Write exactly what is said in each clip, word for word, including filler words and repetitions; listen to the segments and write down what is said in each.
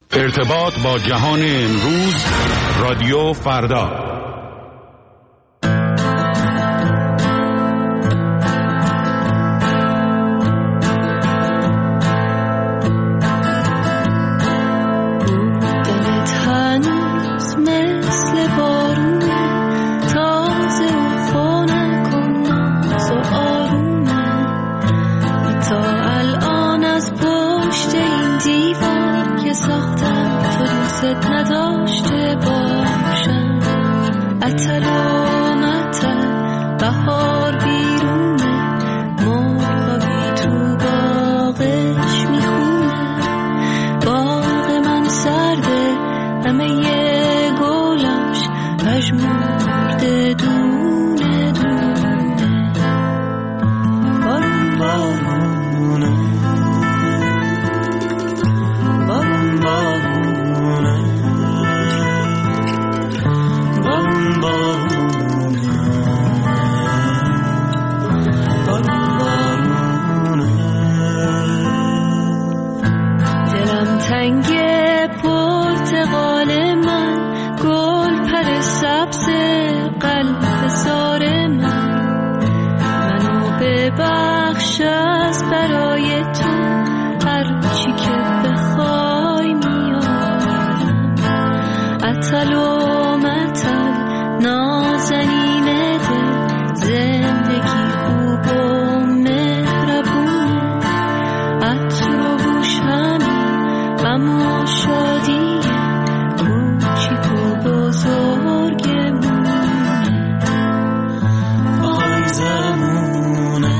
ارتباط با جهان امروز، رادیو فردا. نداشته باشم عطر و مطر بهار بیرونه مرغابی تو باغش میخونه باغ من سرده همه یه گلاش پژمرده دونه دونه بارون بارونه بارون بارونه تنگ پرتقال من گل پر سبز قلب زار من منو ببخش از برای تو هر چی که بخوای میارم عطل و مطل نازنین دل زندگی خوب و مهربونه عطر و گوش همین غم و شادی کوچیک و بزرگمونه آی زمونه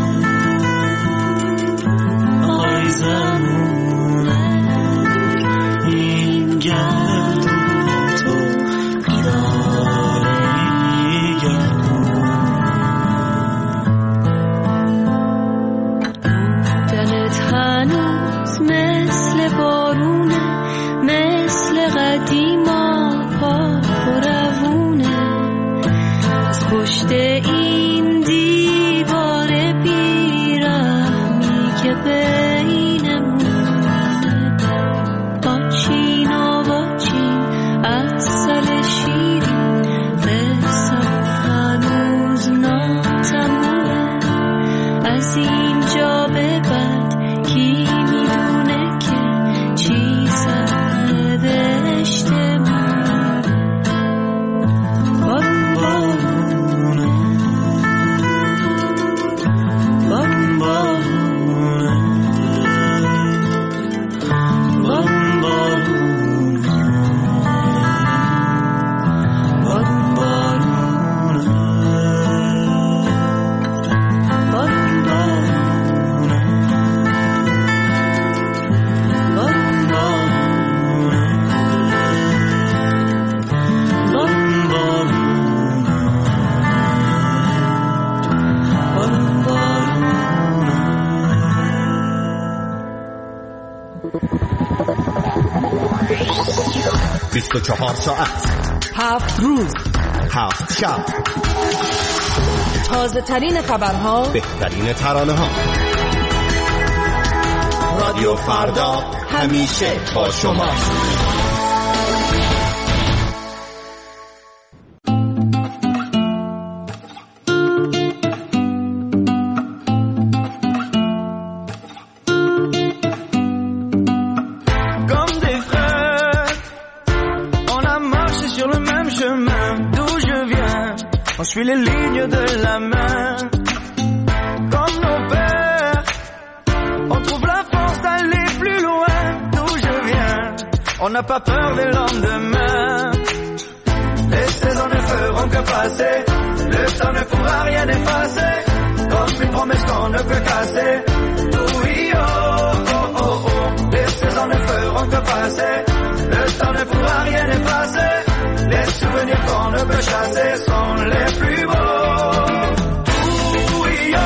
آی زمونه این گرد و تو بیداری گردونه بودنت هنوز مثل بارونه مثل قدیما پاک و روونه از پشت این دیوار بیرحمی که بینمونه با چین و با چین عسل شیرین قصم هنوز ناتمومه از اینجا به بعد کی میدونه که چی سرنوشته مونه بارون بارونه بارون بارونه بارون بارونه بارون بارونه بارون بارونه بیست و چهار ساعت هفت روز هفت شب تازه ترین خبرها بهترین ترانه ها رادیو فردا همیشه با شما. On suit les lignes de la main. Comme nos pères, on trouve la force d'aller plus loin. D'où je viens, on n'a pas peur des lendemains. Les saisons ne feront que passer. Le temps ne pourra rien effacer. Comme une promesse qu'on ne peut casser. Oui, oh, oh, oh, oh. Les saisons ne feront que passer. Le temps ne pourra rien effacer. Les souvenirs qu'on ne peut chasser sont les plus beaux. Tú y yo,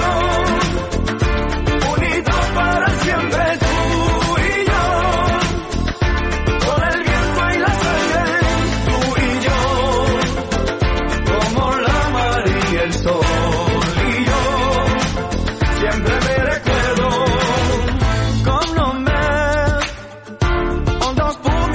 unidos para siempre. Tú y yo, con el viento y la sangre. Tú y yo, como la mar y el sol. Y yo, siempre me recuerdo. Comme nos mères, on danse pour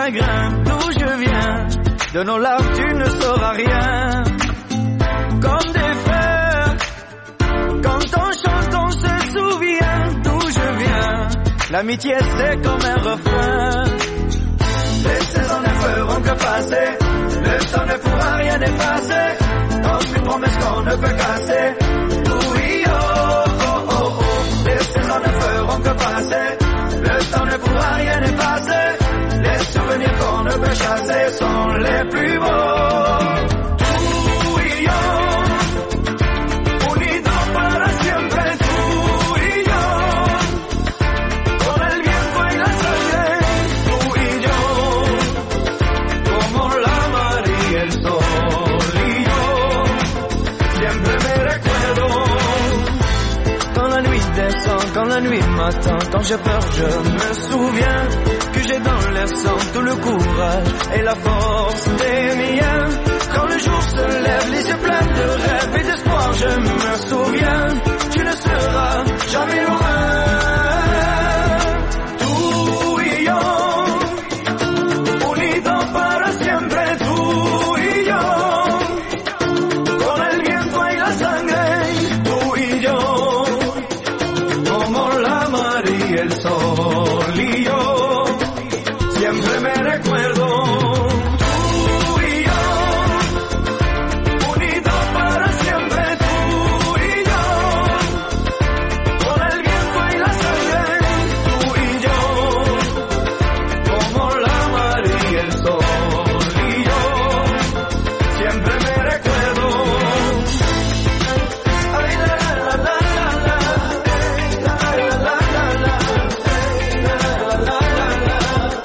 chagrin, d'où je viens. De nos larmes tu ne sauras rien. Comme des fleurs, quand on chante on se souvient d'où je viens. L'amitié c'est comme un refrain. Les saisons ne feront que passer. Le temps ne pourra rien effacer. Comme une promesse qu'on ne peut casser. Oui oh oh oh oh. Les saisons ne feront que passer. Le temps ne pourra rien effacer. Les souvenirs qu'on ne peut chasser sont les plus beaux. Tú y yo, unidos para siempre. Tú y yo, con el viento y la sangre. Tú y yo, como la mar y el sol. Y yo, siempre me recuerdo. Quand la nuit descend, quand la nuit m'attend, quand j'ai peur je me souviens que j'ai dans l'air sang tout le courage et la force des miens. Quand le jour se lève, les yeux pleins de rêves et d'espoir, je me souviens, tu ne seras jamais loin. Tú y yo, unidos para siempre, tú y yo, con el viento y la sangre, tú y yo, como la mar y el sol y yo. Siempre me recuerdo. Tú y yo, unidos para siempre. Tú y yo, con el viento y la sangre. Tú y yo, como la mar y el sol. Y yo, siempre me recuerdo. Ay la la la la la, la la la la la, la la la la.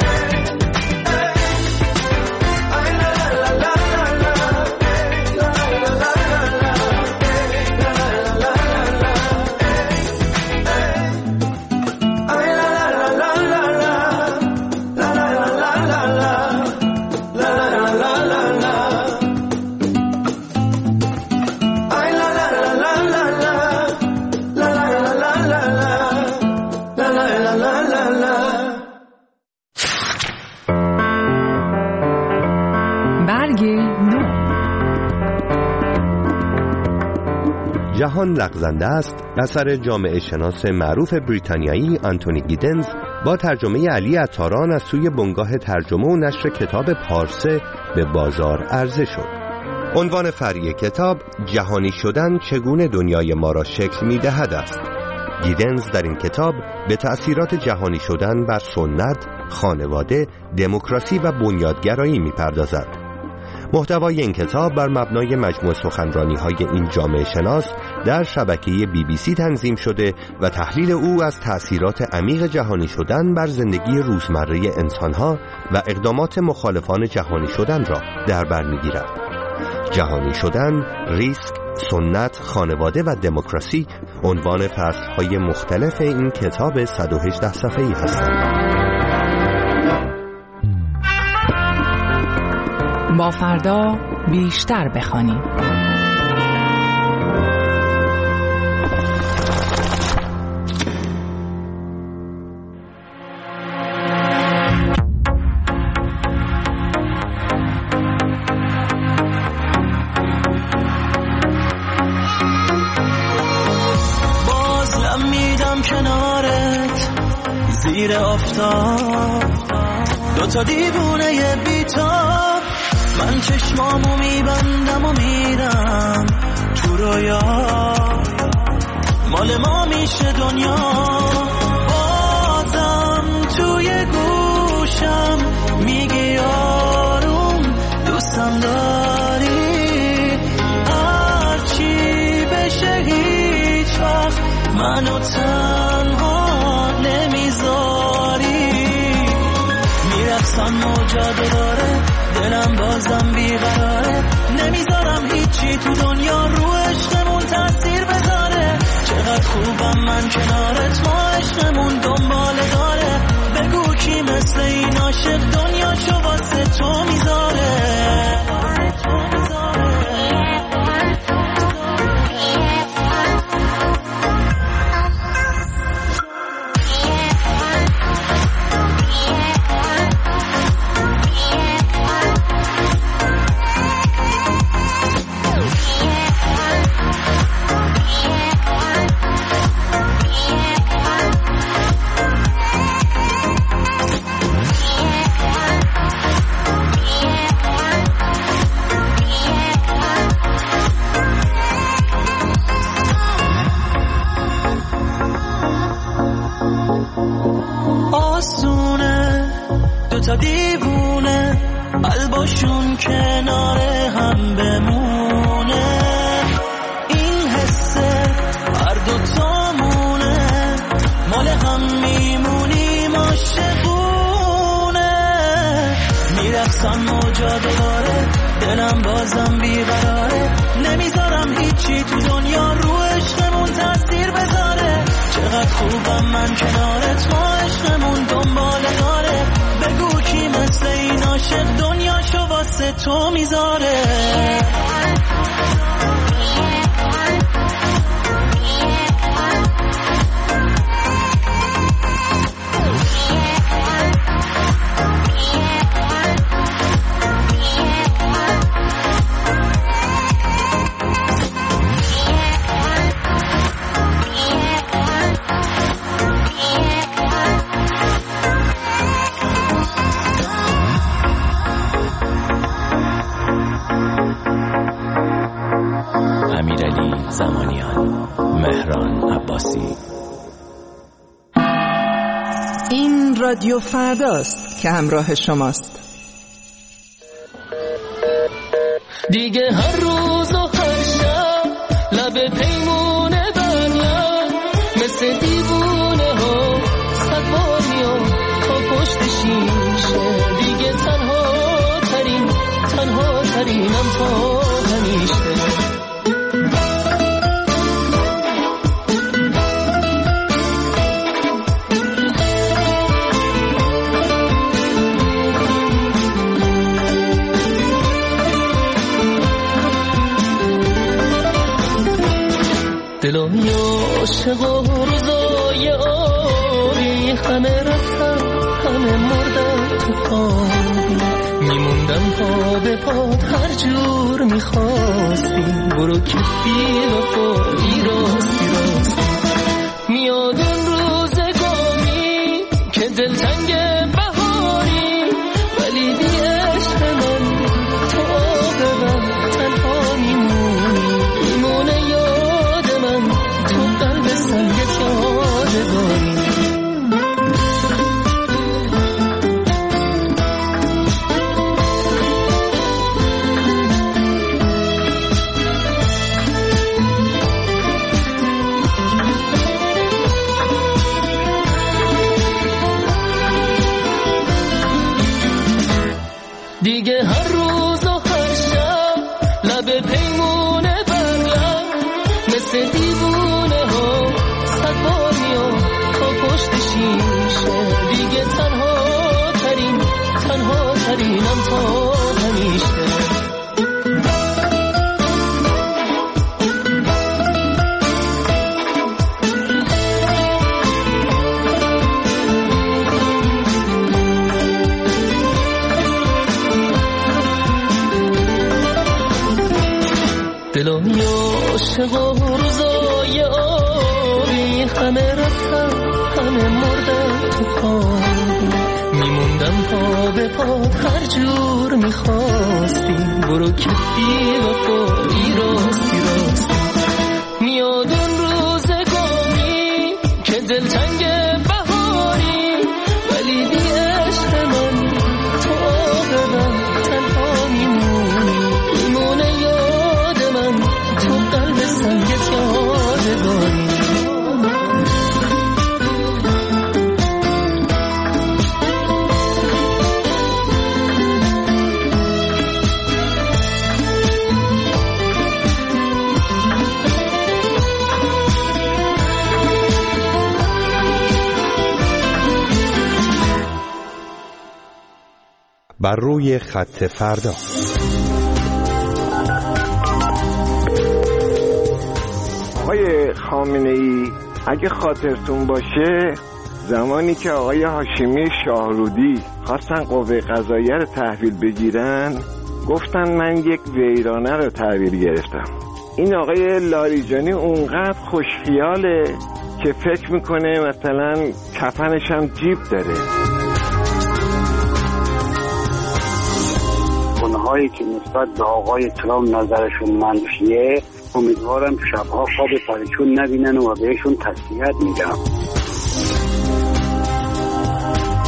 جهان لغزنده است اثر جامعه شناس معروف بریتانیایی آنتونی گیدنز با ترجمه علی عطاران از سوی بنگاه ترجمه و نشر کتاب پارسه به بازار عرضه شد. عنوان فرعی کتاب جهانی شدن چگونه دنیای ما را شکل می‌دهد است. گیدنز در این کتاب به تأثیرات جهانی شدن بر سنت، خانواده، دموکراسی و بنیادگرایی می‌پردازد. محتوای این کتاب بر مبنای مجموع سخنرانی‌های این جامعه شناس در شبکه بی بی سی تنظیم شده و تحلیل او از تأثیرات عمیق جهانی شدن بر زندگی روزمره انسان‌ها و اقدامات مخالفان جهانی شدن را در بر می‌گیرد. جهانی شدن، ریسک، سنت، خانواده و دموکراسی عنوان فصل‌های مختلف این کتاب صد و هجده صفحه‌ای هستند. با فردا بیشتر بخوانید. باز لم میدم کنارت زیر آفتاب، دوتا دیوونه بیتاب، من چشمامو میبندم و میرم تو رویا، مال ما میشه دنیا. بازم توی گوشم میگی آروم دوستم داری، هرچی بشه هیچ وقت منو تنها نمیذاری. میرقصم موجاده داره دلم بازم بیقراره، نمیذارم هیچی تو دنیا رو عشقمون تاثیر بذاره. چقدر خوبم من کنارت، ما عشقمون دنباله داره. بگو کی مثل این عاشق دنیاشو واسه تو میذاره. آسونه دوتا دیوونه قلباشون کنار هم بمونه این حسه هر دوتامونه مال هم میمونیم عاشقونه میرقصم موجا دوباره دلم بازم بیقراره نمیذارم هیچی تو دنیا رو عشقمون تاثیر بذاره چقدر خوبم من کنارت ما عشقمون دنبال داره بگو کی مثل این عاشق دنیاشو واسه تو میذاره زمانیان، مهران عباسی. این رادیو فرداست که همراه شماست. دیگه هر روز و هر شب لب پیمونه بریم مثل دیوونه ها صد بار میام تا پشت شیشه دیگه تنها ترین تنها ترینم تا همیشه دلم عاشق و روزای آبی همه رفتم همه مردم تو خوابی میموندم پا به پات هر جور میخواستی برو که بی وفایی راستی راستی میاد اون روزگاری که دلتنگ بهاری ولی بی عشق من تو آب من تنها میمونی میمونه یاد من تو قلب سنگت یادگاری دیگه هر روز و هر شب لب پیمونه بریم مثل دیوونه ها صد بار میام تا پشت شیشه دیگه تنها ترین تنها ترینم تا همیشه دلم عاشق و روزای آبی همه رفتم همه مردم تو خوابی میموندم پا به پات هر جور میخواستی برو که بی وفایی راستی راستی میاد اون روزگاری که دلتنگ بهاری ولی بی عشق من تو آب من تنها میمونی میمونه تو قلب سنگت یادگاری بر روی خط فردا. آقای خامنه‌ای اگه خاطرتون باشه زمانی که آقای هاشمی شاهرودی خواستن قوه قضاییه رو تحویل بگیرن گفتن من یک ویرانه رو تحویل گرفتم. این آقای لاریجانی اونقدر خوشخیاله که فکر میکنه مثلا کفنش هم جیب داره. اونهایی که نسبت به آقای ترامپ نظرشون منفیه امیدوارم شبها خواب پریشون نبینن و بهشون تسلیت میدم.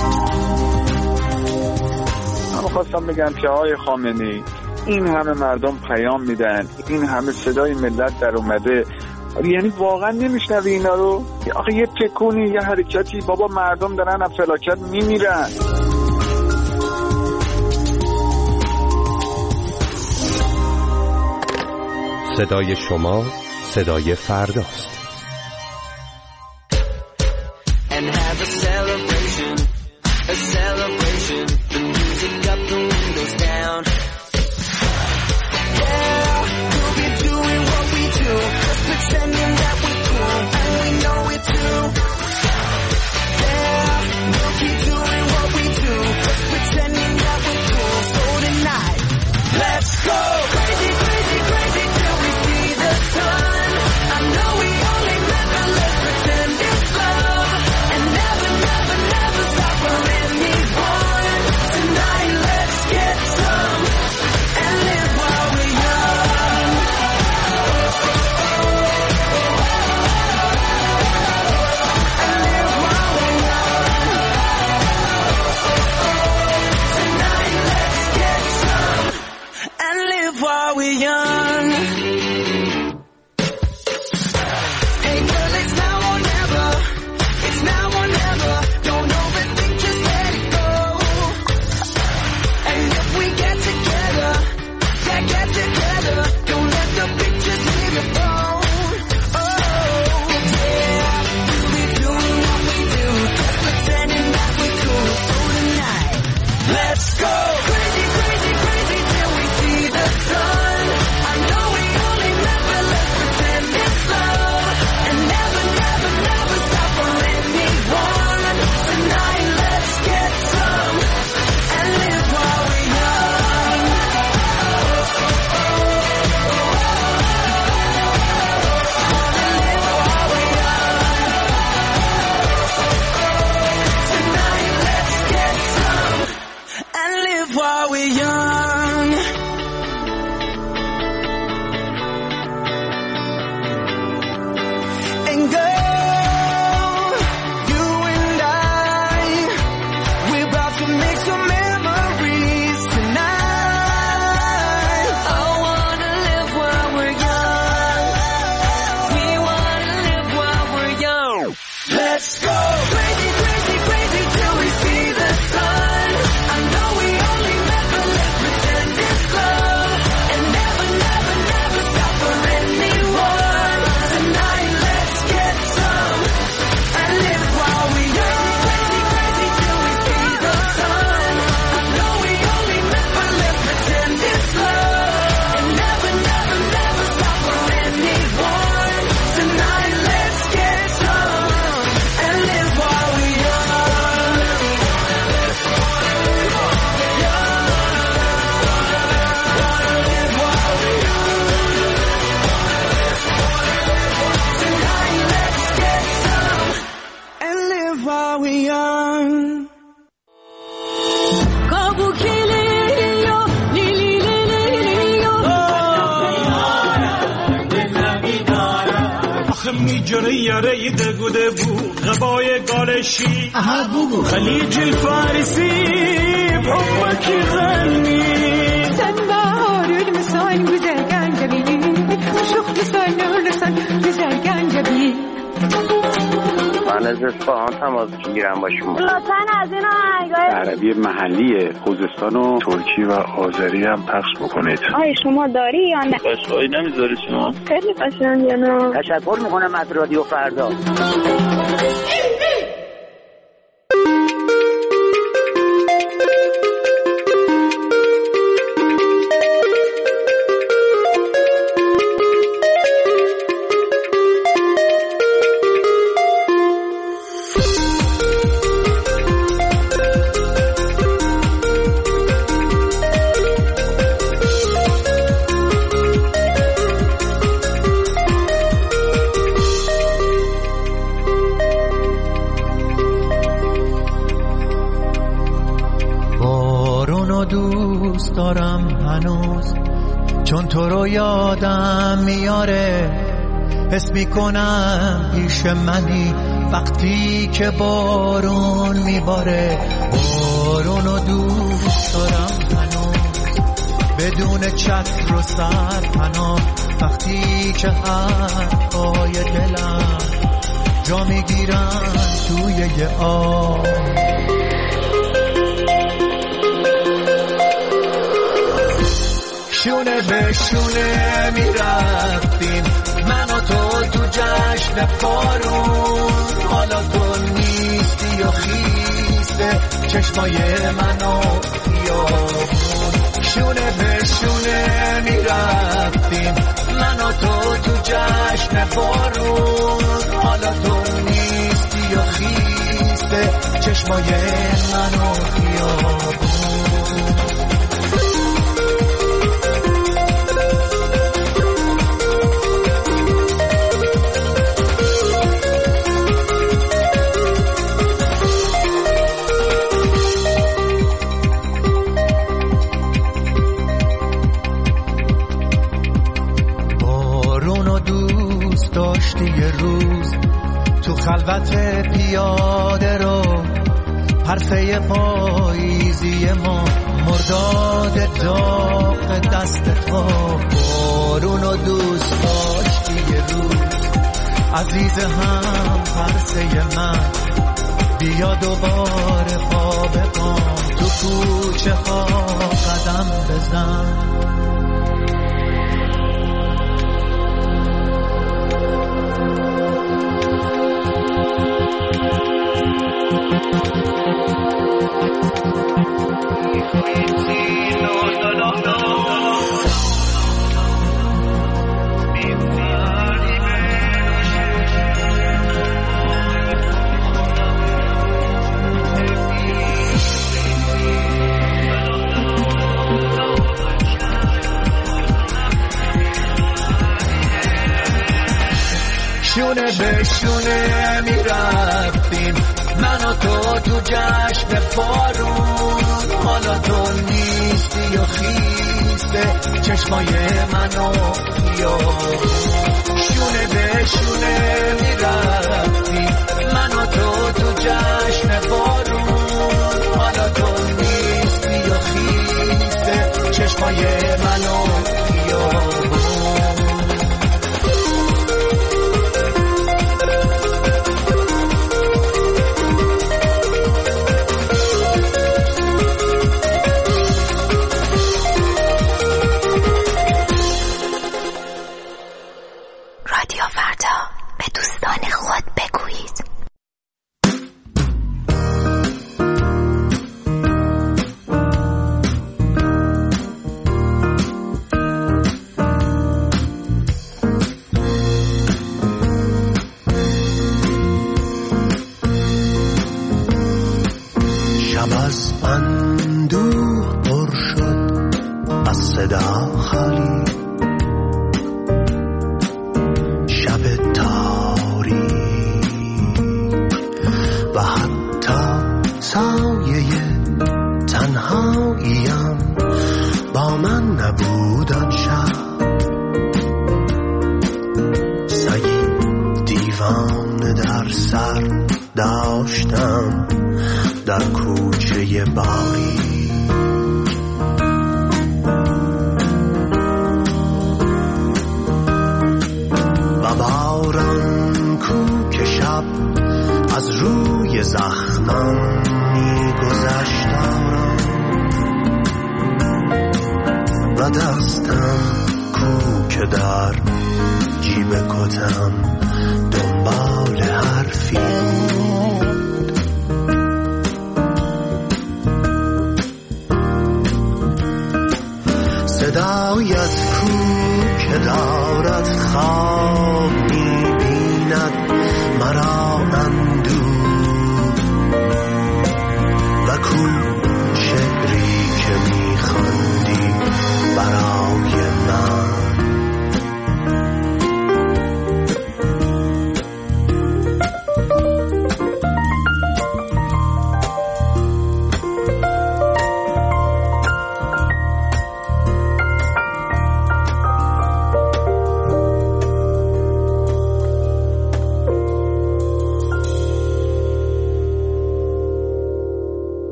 میخواستم بگم که آقای خامنه‌ای این همه مردم پیام میدن، این همه صدای ملت در اومده، یعنی واقعا نمیشنوی اینا رو؟ آخه یه تکونی یه حرکتی، بابا مردم دارن از فلاکت میمیرن. صدای شما صدای فرداست. And have a celebration, a celebration. The music up, the windows down. Yeah, we'll be doing what we do, just pretending that we're cool, and we know it too. Yeah, we'll keep doing what we do, just pretending that we're cool. So tonight, let's go crazy, crazy, crazy till we see the sun. I know we only met, but let's pretend it's love, and never, never, never stop for anyone. Tonight, let's get some and live while we're young. And live while we're young. Tonight, let's get some and live while we're young. Hey girl, it's now or never. It's now or never. Don't overthink, just let it go. And if we get together, yeah, get together. Don't let the pictures leave your phone. Oh, yeah, we'll be doing what we do, just pretending that we're cool. So tonight, let's go crazy, crazy, crazy till we see the sun. I know we only met, but let's pretend it's love, and never, never, never stop for anyone. Tonight, let's get some and live while we're young. Wanna live while we're young. Tonight, let's get some and live while we're young. And girl, you and I, we're about to make some memories tonight. I wanna live while we're young. We wanna live while we're young. Let's go crazy, crazy, crazy till we see the sun. I know we only met, but let's pretend it's love, and never, never, never stop for anyone. Tonight, let's get some and live while we're young. Crazy, crazy till we see the sun. I know we only met, but let's pretend it's love, and never, never, never stop for anyone. Tonight, let's get some and live while we're young. Tonight, let's get some and live while we're young. آخه میجره یاره دگوده بود غبای گالشی خلیج الفارسی بحبك يغني sen baharül misal güzel gencebi şuh misal nurlusan güzel gencebi. من از اصفهان تماس میگیرم با شما. لطفاً از این آهنگای عربی محلی خوزستان و ترکی و آذری هم پخش بکنید. آیا شما داری یا نه؟ قشقایی نمیذاری شما؟ خیلی قشنگه نه؟ تشکر میکنم از رادیو فردا. دوست دارم هنوز چون تو رو یادم میاره حس میکنم پیش منی وقتی که بارون میباره، بارونو دوست دارم هنوز بدون چتر و سرپناه. وقتی که حرفای دلم جا میگیرن توی یه آب، شونه به شونه میرفتیم من و تو تو جشن بارون. حالا تو نیستی و خیسته چشمای منو خیابون. شونه به شونه میرفتیم من و تو تو جشن بارون. حالا تو نیستی و خیسته چشمای منو خیابون. خلوت پیاده رو حرفه پاییزی ما، مرداد داغ دست تو. بارونو دوست داشتی یه روز عزیز هم پرسه من. بیا دوباره خواب پام تو کوچه ها قدم بزن. شونه به شونه میرفتیم من و تو تو جشن بارون. حالا تو نیستی و خیسته چشمای منو خیابون. شونه به شونه میرفتیم من و تو تو جشن بارون. حالا تو نیستی و خیسته چشمای منو خیابون.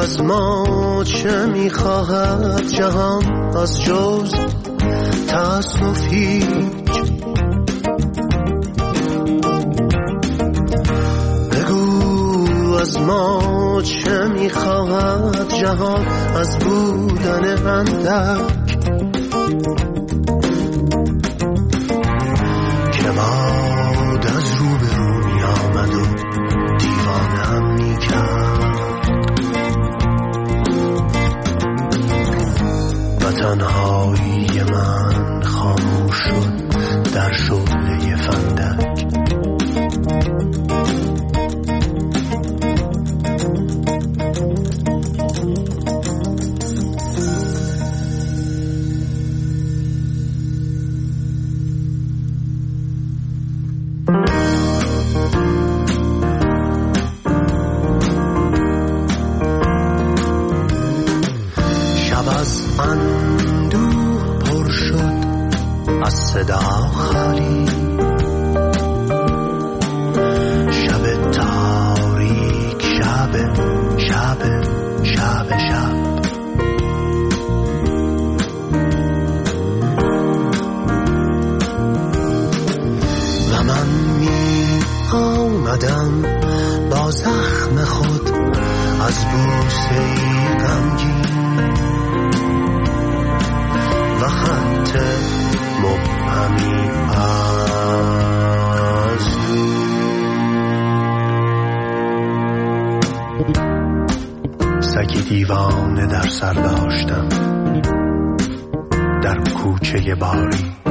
از ما چه میخواهد جهان از جز تأسف هیچ. بگو از ما چه میخواهد جهان از بودن اندک که باد از رو به رو می آمد و دیوانم می کرد و تنهایی من خاموش شد در شعله فندک. صدا خالی شب تاریک شب شب شب شب و من می آمدم با زخم خود از بوسه غمگین و خط مبهمی از سگی دیوانه در سر داشتم در کوچه باری